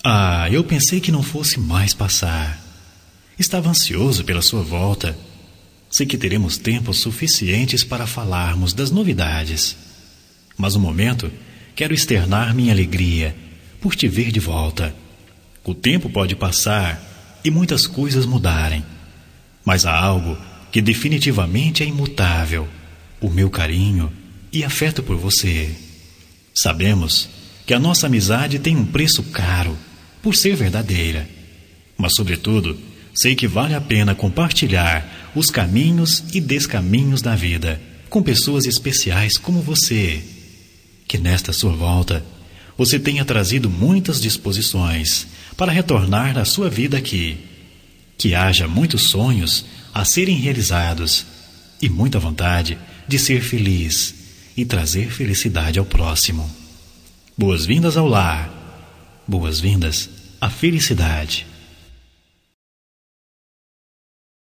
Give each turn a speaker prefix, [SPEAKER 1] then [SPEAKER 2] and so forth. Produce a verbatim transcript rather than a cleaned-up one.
[SPEAKER 1] Ah, eu pensei que não fosse mais passar. Estava ansioso pela sua volta. Sei que teremos tempos suficientes para falarmos das novidades. Mas no momento, quero externar minha alegria por te ver de volta. O tempo pode passar e muitas coisas mudarem, mas há algo que definitivamente é imutável: o meu carinho e afeto por você. Sabemos que a nossa amizade tem um preço caro por ser verdadeira, mas sobretudo sei que vale a pena compartilhar os caminhos e descaminhos da vida com pessoas especiais como você. Que nesta sua volta você tenha trazido muitas disposições para retornar à sua vida aqui. Que haja muitos sonhos a serem realizados e muita vontade de ser feliz e trazer felicidade ao próximo. Boas-vindas ao lar. Boas-vindas à felicidade.